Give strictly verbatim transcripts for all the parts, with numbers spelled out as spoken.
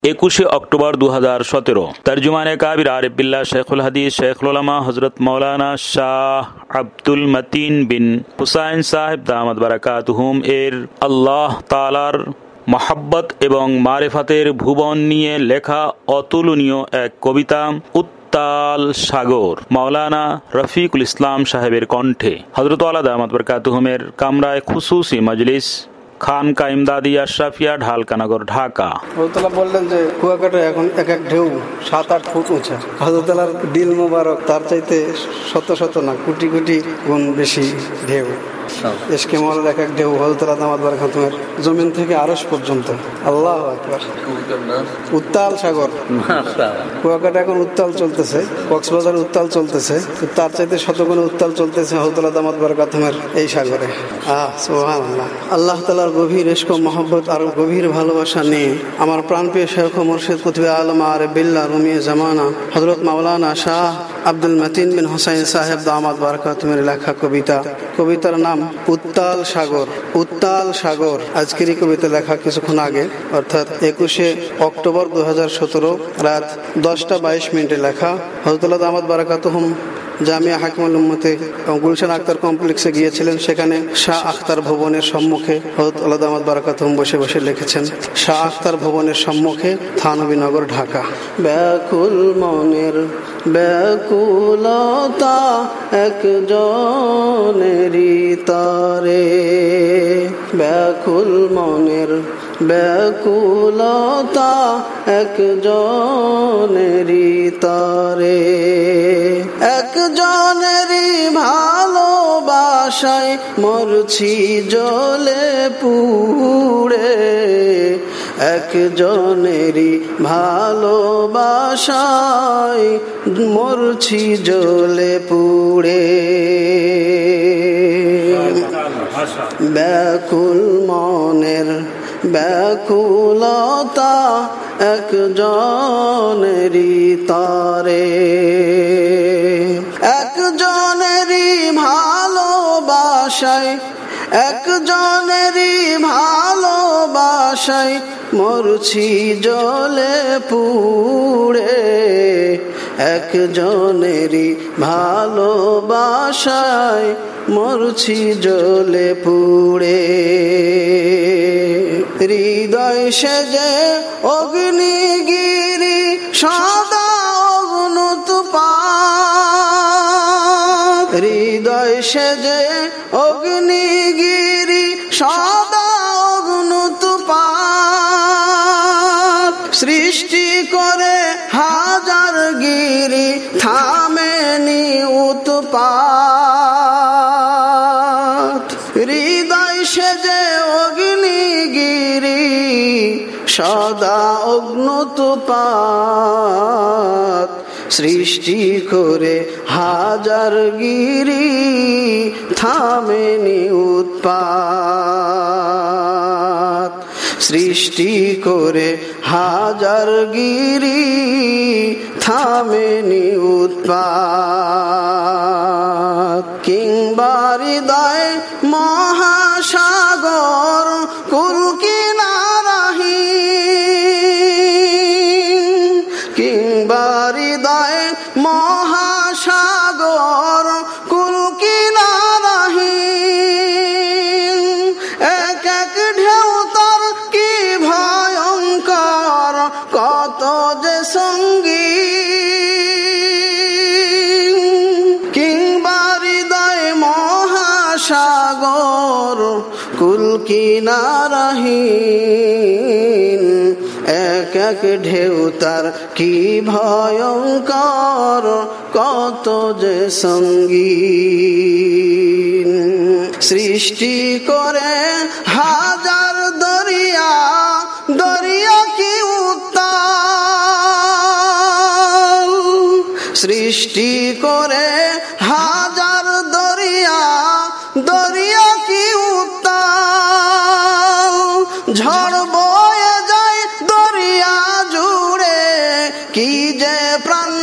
একুশে অক্টোবর দু হাজার সতেরো। তর্জমানে কাবির আরিফ বিল্লাহ শেখুল হাদিস শেখুল উলামা হযরত মাওলানা শাহ আব্দুল মতিন বিন হুসাইন সাহেব দামাত বারাকাতুহুম এর আল্লাহ তাআলার মহব্বত এবং মারিফাতের ভুবন নিয়ে লেখা অতুলনীয় এক কবিতা উত্তাল সাগর, মাওলানা রফিকুল ইসলাম সাহেবের কণ্ঠে। হযরত আলা দামাত বারাকাতুহুমের কামরায় খুসুসি মজলিস, খানকা ইমদাদি আশরাফিয়া, ঢালকানগর, ঢাকা। হযরতুল্লাহ বললেন যে কুয়াকাটা এখন এক এক ঢেউ সাত আট ফুট উঁচা। হযরতুল্লাহর দিল মোবারক তার চাইতে শত শত না কোটি কোটি গুণ বেশি ঢেউ। এশকে মওলার এক এক ঢেউ হযরতুল্লাহ দামাত বারাকাতুহুমের জমিন থেকে আরশ পর্যন্ত। আল্লাহু আকবার। উত্তাল সাগর। কুয়াকাটা এখন উত্তাল চলতেছে, কক্সবাজার উত্তাল চলতেছে, তার চাইতে শতগুণে উত্তাল চলতেছে হযরতুল্লাহ দামাত বারাকাতুহুমের এই সাগরে। আহ সুবহানাল্লাহ। আল্লাহ তাআলার গভীর ইশক ও মহব্বত আর গভীর ভালোবাসা নিয়ে আমার প্রাণপ্রিয় শেখ ও মুর্শিদ কুতুবে আলম আরিফ বিল্লাহ রুমিয়ে জামানা হযরত মাওলানা শাহ আব্দুল মতিন বিন হুসাইন সাহেব দামাত বারাকাতুহুমের লেখা কবিতা। কবিতার নাম উত্তাল সাগর। উত্তাল সাগর আজকের এই কবিতা লেখা কিছুক্ষণ আগে, অর্থাৎ একুশে অক্টোবর দু হাজার সতেরো রাত দশটা বাইশ মিনিটে লেখা। হযরতুল্লাহ দামাত বারাকাতুহুম জামিয়া হাকিমুল উম্মতে এবং গুলশান আখতার কমপ্লেক্সে গিয়েছিলেন। সেখানে শাহ আখতার ভবনের সম্মুখে হযরত আলা দামাত বারাকাতুহুম বসে বসে লিখেছেন। শাহ আখতার ভবনের সম্মুখে, থানবীনগর, ঢাকা। ব্যাকুল মনের ব্যাকুলতা একজনেরই তরে, ব্যাকুল মনের ব্যাকুলতা একজনেরই তরে, একজনেরই ভালোবাসায় মরছি জ্বলে পুড়ে, একজনেরই ভালোবাসায় মরছি জ্বলে পুড়ে। ব্যাকুল মনের ব্যাকুলতা একজনেরই তরে, একজনেরই ভালোবাসায় একজনেরই ভালোবাসায় মরছি জ্বলে পুড়ে, একজনেরই ভালোবাসায় মরছি জ্বলে পুড়ে। হৃদয় সেজে অগ্নিগিরি সদা অগ্নুৎপাত, হৃদয় সেজে অগ্নিগিরি সদা অগ্নুৎপাত, সৃষ্টি করে হাজার গিরি থামেনি উৎপাত, হৃদয় সেজে অগ্নিগিরি সদা অগ্নুৎপাত, সৃষ্টি করে হাজার গিরি থামেনি উৎপাত, সৃষ্টি করে হাজার গিরি থামেনি উৎপাত। কিংবা হৃদয় মহাসাগর কুল কিনারাহীন, কিংবা হৃদয় মহাসাগর কুল কিনারাহীন, এক এক ঢেউ তার কি ভয়ঙ্কর, কত যে সঙ্গী। কিংবা হৃদয় মহাসাগর কুল কিনারাহীন, এক এক ঢেউ তার কি ভয়ঙ্কর, কত যে সঙ্গী। সৃষ্টি করে হাজার দরিয়া, দরিয়া কি উত্তাল, সৃষ্টি করে হাজার দরিয়া, দরিয়া কি উত্তাল, ঝড় বয়ে যায় দরিয়া জুড়ে, কি যে প্রাণ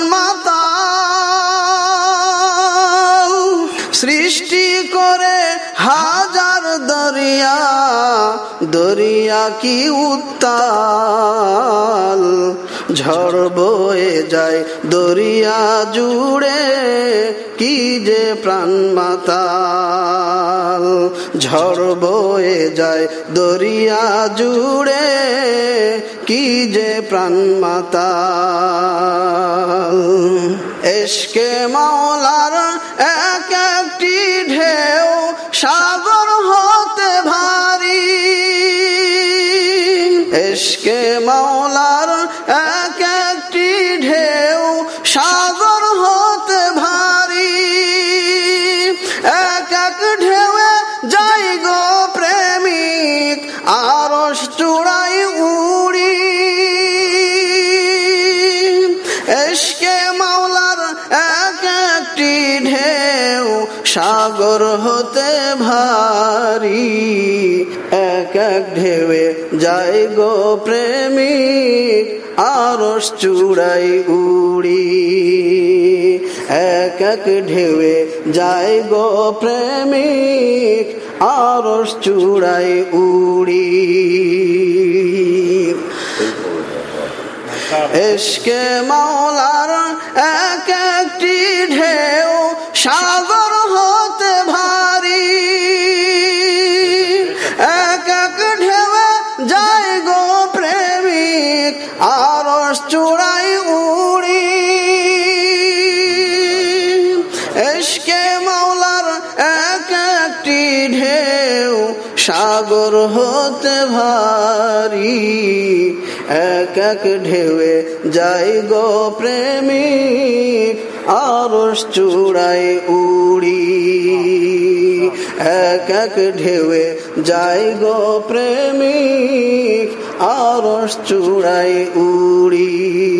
মাতাল, সৃষ্টি করে হাজার দরিয়া, দরিয়া কি উত্তাল, ঝড় বয়ে যায় দরিয়া জুড়ে, কি যে প্রাণ মাতাল। ঝড় বয়ে যায় দরিয়া জুড়ে, কি যে প্রাণ মাতাল। এশকে মাওলার এক একটি ঢেউ সাগর হতে ভারী, এশকে মাওলার এক একটি ঢেউ সাগর হতে ভারী। এক এক ঢেউয়ে যাই গো প্রেমিক আরশ চূড়াই উড়ি। এশকে মাওলার এক একটি ঢেউ সাগর হতে ভারী। এক এক ঢেউয়ে যাই গো প্রেমিক আরশ চূড়াই উড়ি। এক এক ঢেউয়ে যাই গো প্রেমিক আরশ চূড়াই উড়ি। এশকে মাওলার এক একটি ঢেউ সাগর হতে ভারী। এক এক ঢেউয়ে যাই গো প্রেমিক আরশ চূড়াই উড়ি। এশকে মাওলার এক একটি ঢেউ সাগর হতে ভারী। এক এক ঢেউয়ে যাই গো প্রেমিক আরশ চূড়াই উড়ি। এক এক ঢেউয়ে যাই গো প্রেমিক আরশ চূড়াই উড়ি।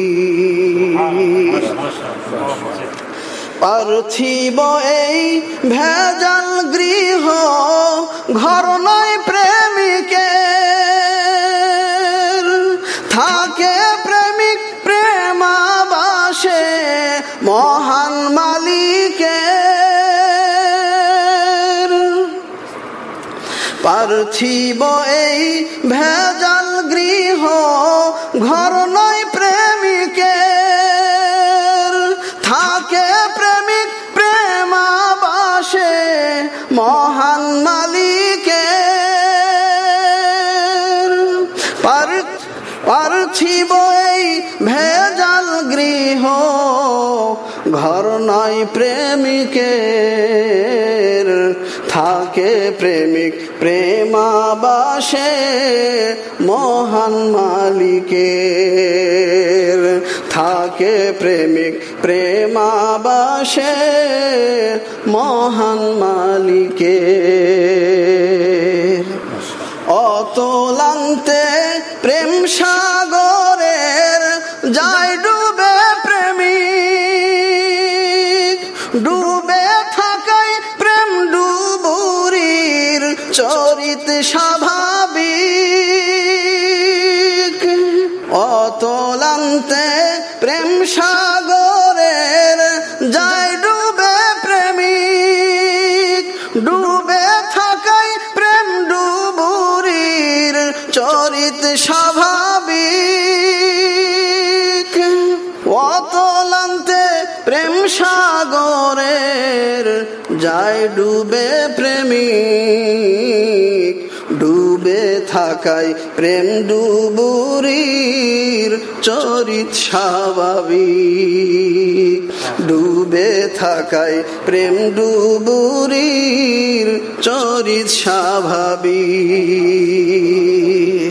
পার্থিব এই ভেজাল গৃহ ঘর নয় প্রেমিকের, থাকে প্রেমিক প্রেমাবাসে মহান মালিকের। পার্থিব এই ভেজাল গৃহ ঘর নয় প্রেমিকের, থাকে প্রেমিক প্রেমাবাসে মহান মালিকের। পার্থিব এই ভেজাল গৃহ ঘর নয় প্রেমিকের, থাকে প্রেমিক প্রেমাবাসে মহান মালিকের। থাকে প্রেমিক প্রেমাবাসে মহান মালিকের। অতলান্তে প্রেম সাগরের যায় ডুবে প্রেমিক, ডুবে থাকায় প্রেম ডুবুরির চরিত স্বাভাবিক। অতলান্তে প্রেম সাগরের যায় ডুবে প্রেমিক, ডুবে থাকায় প্রেম ডুবুরির চরিত স্বাভাবিক। অতলান্তে প্রেম সাগরের যায় ডুবে প্রেমিক, ডুবে থাকায় প্রেম ডুবুরির চরিত স্বাভাবিক। ডুবে থাকায় প্রেম ডুবুরির চরিত স্বাভাবিক।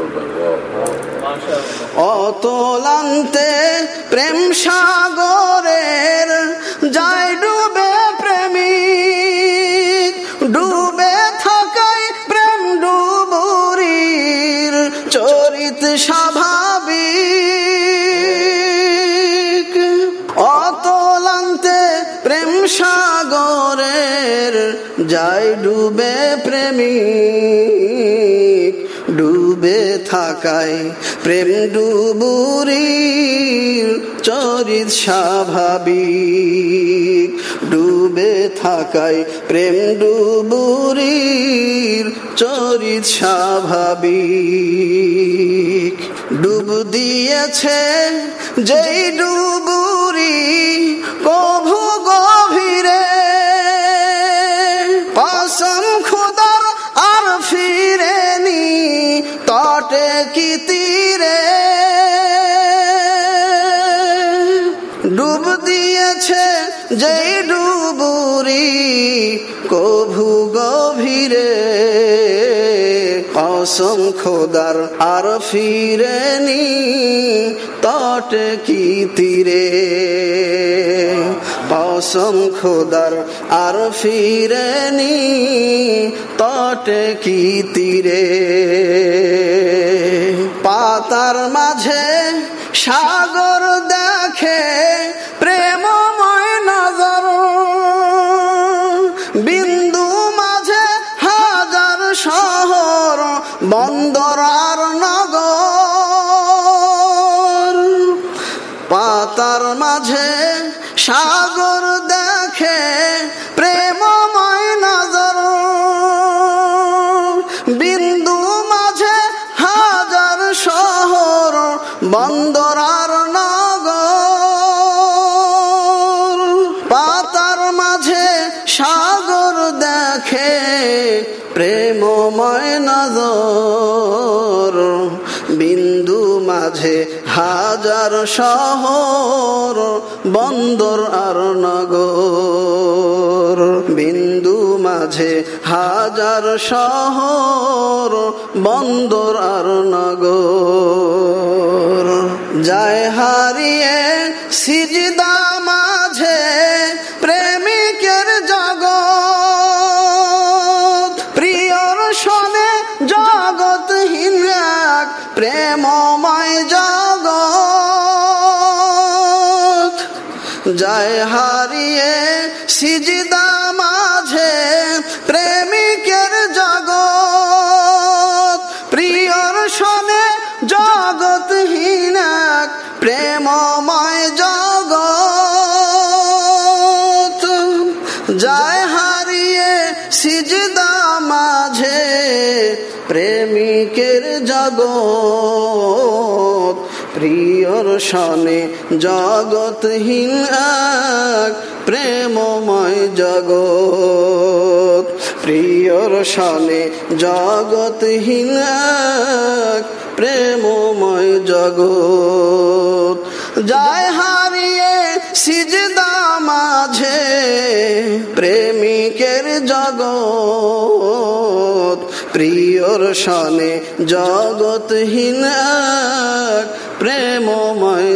অতলান্তে প্রেম সাগরের যায় ডুবে প্রেমিক, ডুবে থাকায় প্রেম ডুবুরির চরিত স্বাভাবিক। অতলান্তে প্রেম সাগরের যায় ডুবে প্রেমিক, ডুবে থাকায় প্রেম ডুবুরির চরিত স্বাভাবিক, ডুবে থাকায় প্রেম ডুবুরির চরিত স্বাভাবিক। ডুব দিয়েছে যেই ডুবুরি কভু গভীরে, কসম খোদার আর ফিরেনি তটে কি তীরে। ডুব দিয়েছে যেই ডুবুরি কভু গভীরে, কসম খোদার আর ফিরেনি তটে কি তীরে। কসম খোদার আর ফিরেনি তটে কি তীরে। পাতার মাঝে সাগর দেখে প্রেমময় নজর, বিন্দু মাঝে হাজার শহর বন্দর আর নগর। পাতার মাঝে সাগর দেখে প্রেমময় নজর, বিন্দু মাঝে হাজার শহর বন্দর আর নগর। পাতার মাঝে সাগর দেখে প্রেমময় নজর, বিন্দু মাঝে হাজার শহর বন্দর আর নগর। বিন্দু মাঝে হাজার শহর বন্দর আর নগর। যায় হারিয়ে সিজদা মাঝে প্রেমিকের জগৎ, প্রিয়র শোনে জগৎহীন এক প্রেমময় জগৎ। যায় হারিয়ে সিজদা মাঝে প্রেমিকের জগৎ, প্রিয়র শোনে জগৎহীন এক প্রেমময় জগৎ। যায় হারিয়ে সিজদা মাঝে প্রেমিকের জগৎ, প্রিয়র শোনে জগৎহীন এক প্রেমময় জগৎ। প্রিয়র শোনে জগৎহীন এক প্রেমময় জগৎ। যায় হারিয়ে সিজদা মাঝে প্রেমিকের জগৎ, প্রিয়র শোনে জগৎহীন এক প্রেমময়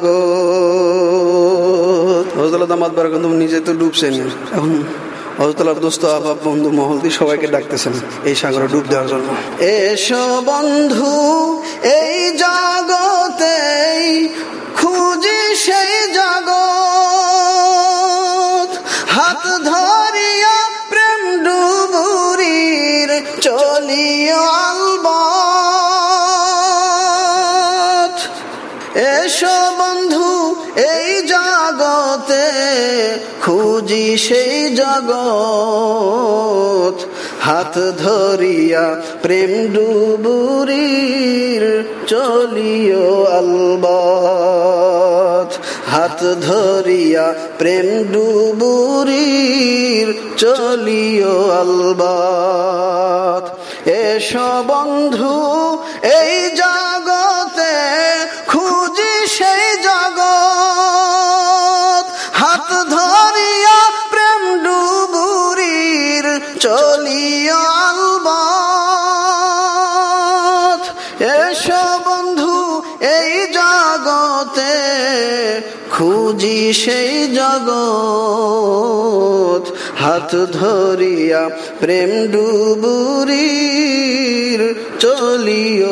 জগৎ। হযরত দামাত বারাকাতুহু নিজে তো ডুবছেন, এখন হযরতুল্লাহর দোস্ত আহবাব বন্ধু মহলদি সবাইকে ডাকতেছেন এই সাগরে ডুব দেওয়ার জন্য। এসো বন্ধু এই জগতে খুঁজি সেই জগৎ, হাত ধরিয়া প্রেম ডুবুরির চলিও আলবত। এসো বন্ধু এই জগতে খুঁজি সেই জগৎ, হাত ধরিয়া প্রেম ডুবুরির চলিও আলবত। হাত ধরিয়া প্রেম ডুবুরির চলিও আলবত। এসো বন্ধু এই জগতে খুঁজি সেই জগৎ, হাত ধরিয়া প্রেম ডুবুরির চলিও আলবত। এসো বন্ধু এই জগতে খুঁজি সেই জগৎ, হাত ধরিয়া প্রেম ডুবুরির চলিও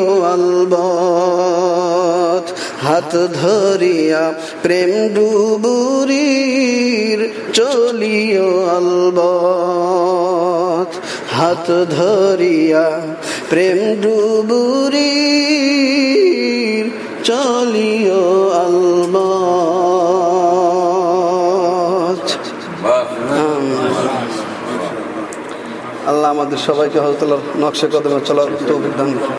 আলবত। হাত ধরিয়া প্রেম ডুবুরির চলিও আলবত। হাত ধরিয়া প্রেম ডুবুরির চলিও আলবত। আমাদের সবাইকে হযরত আল্লাহর নকশে কদমে চলার তৌফিক দান করুন।